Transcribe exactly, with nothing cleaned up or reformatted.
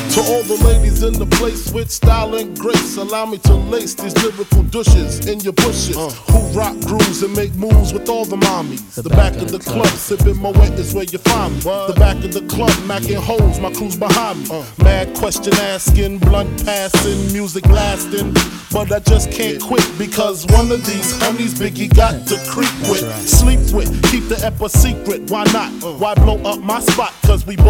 To all the ladies in the place with style and grace, allow me to lace these lyrical douches in your bushes. Uh. Who rock grooves and make moves with all the mommies. The, the back, back of the club, club sipping Moet is where you find me. What? The back of the club, macking holes, my crew's behind me. Uh. Mad question asking, blunt passing, music lasting. But I just can't quit because one of these honeys Biggie got to creep with, sleep with, keep the ep a secret. Why not? Uh. Why blow up my spot? Cause we